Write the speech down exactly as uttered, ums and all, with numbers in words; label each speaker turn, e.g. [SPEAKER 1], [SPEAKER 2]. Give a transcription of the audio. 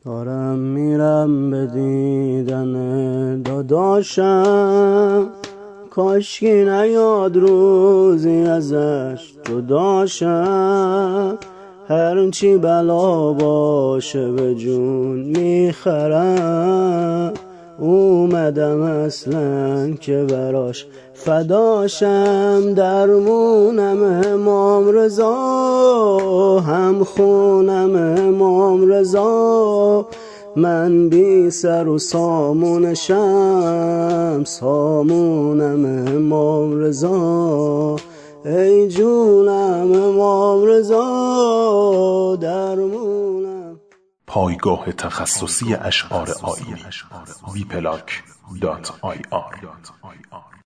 [SPEAKER 1] دارم میرم به دیدن داداشم، کاشکی نیاد روزی ازش جداشم. هرچی بلا باشه به جون میخرم، اومدم اصلا که براش فداشم. درمونم امام رضا، هم خونم امام رضا، من بی سر و سامونشم، سامونم امام رضا. ای جونم امام رضا، درمونم.
[SPEAKER 2] پایگاه تخصصی اشعار آیینی وی پلاک دات آی آر